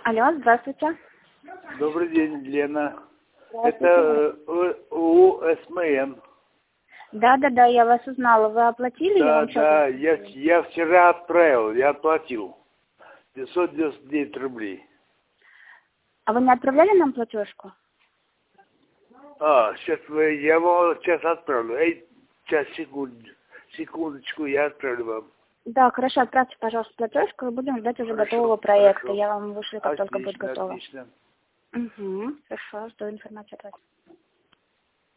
Алло, здравствуйте. Добрый день, Лена. Здравствуйте. Это УСМН. Да, я вас узнала. Вы оплатили? Я вам Да, сейчас... я вчера отправил, я оплатил 599 рублей. А вы не отправляли нам платежку? Я вам сейчас отправлю. Сейчас, секундочку, я отправлю вам. Да, хорошо, отправьте, пожалуйста, платежку, и будем ждать уже готового проекта. Хорошо. Я вам вышлю, как только будет Отлично, готово. отлично. Угу, хорошо, жду информацию от вас.